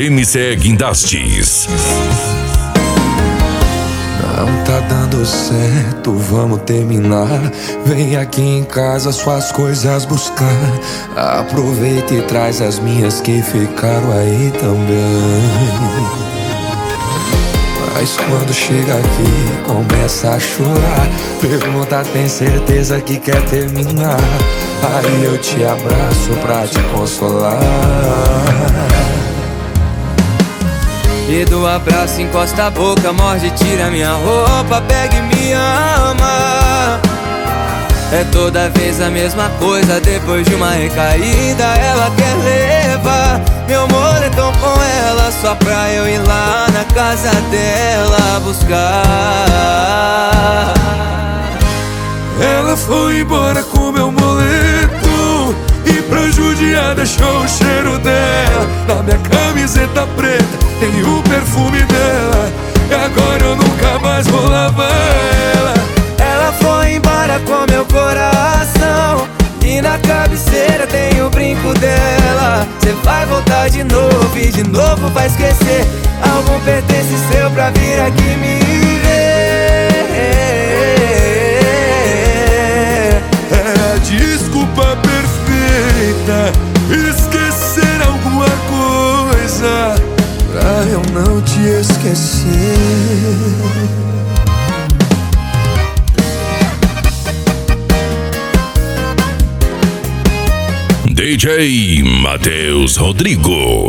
MC Guindastes. Não tá dando certo, vamos terminar. Vem aqui em casa suas coisas buscar. Aproveita e traz as minhas que ficaram aí também. Mas quando chega aqui, começa a chorar. Pergunta, tem certeza que quer terminar? Aí eu te abraço pra te consolar. E do abraço encosta a boca, morde, tira minha roupa, pega e me ama. É toda vez a mesma coisa, depois de uma recaída ela quer levar meu moletom com ela, só pra eu ir lá na casa dela buscar. Ela foi embora com meu moletom e pra judiar deixou o cheiro dela na minha camiseta preta, tem o perfume dela. E agora eu nunca mais vou lavar ela. Ela foi embora com meu coração e na cabeceira tem o brinco dela. Cê vai voltar de novo e de novo vai esquecer algum pertence seu pra vir aqui me ver. É a desculpa perfeita, esquecer alguma coisa pra eu não te esquecer. DJ Matheus Rodrigo.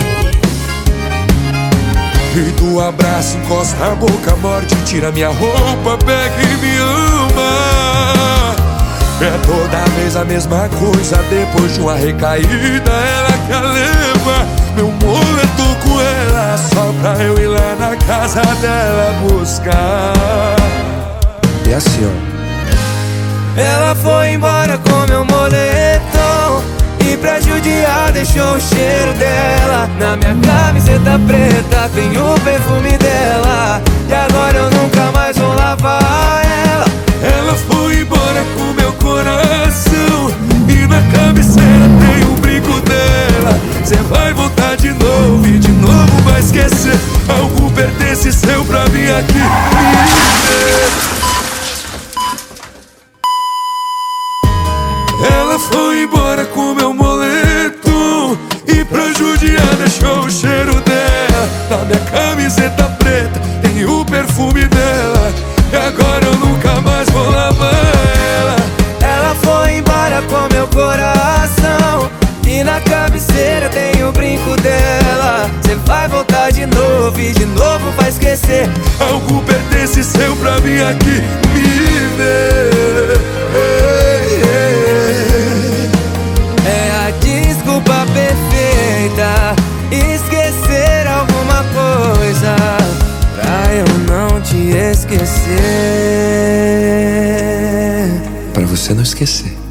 E do abraço encosta a boca, morde, tira minha roupa, pega e me ama. É toda vez a mesma coisa, depois de uma recaída ela quer levar meu moletom com ela, só pra eu ir lá na casa dela buscar. E assim, ó. Ela foi embora com meu moletom e pra judiar deixou o cheiro dela na minha camiseta preta, tem o perfume dela. E agora eu nunca mais vou lavar ela. Ela foi embora com meu coração e na cabeceira tem o brinco dela. Cê vai voltar de novo e de novo vai esquecer algum pertence seu pra mim aqui me ver. Ela foi embora com meu moletom e pra judiar deixou o cheiro dela na minha camiseta preta, tem o perfume dela. E agora eu nunca mais vou lavar ela. Ela foi embora com meu coração e na cabeceira tem o brinco dela. Cê vai voltar de novo e de novo vai esquecer algum pertence seu pra mim aqui me ver. É a desculpa perfeita, esquecer alguma coisa pra eu não te esquecer. Pra você não esquecer.